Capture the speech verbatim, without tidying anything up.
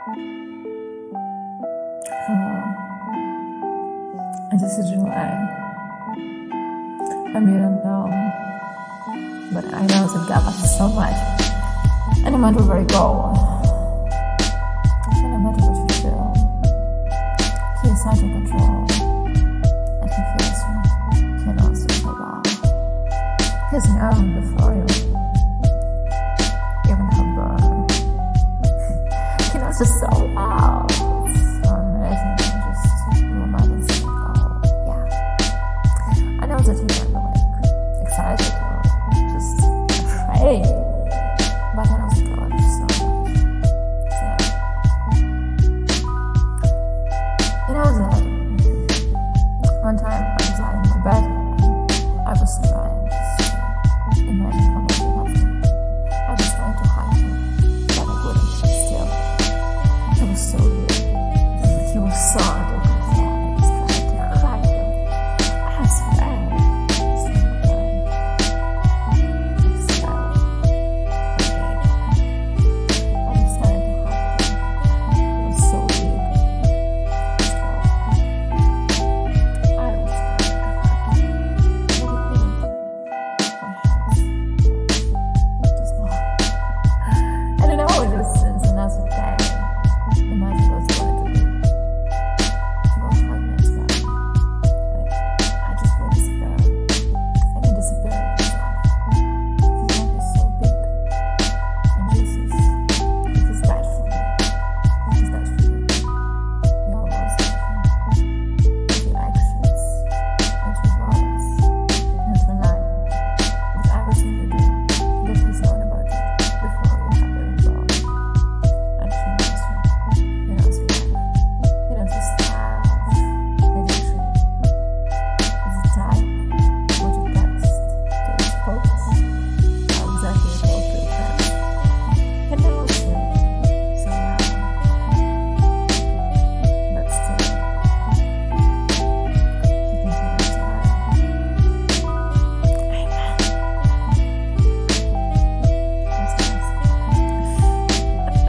Hello, this is July. And you don't know, but I know that God loves you so much. And no matter where you go, and no matter what you feel, He is out of control, and He feels you. He knows you so well. He's known before you even have birth. He knows you so well.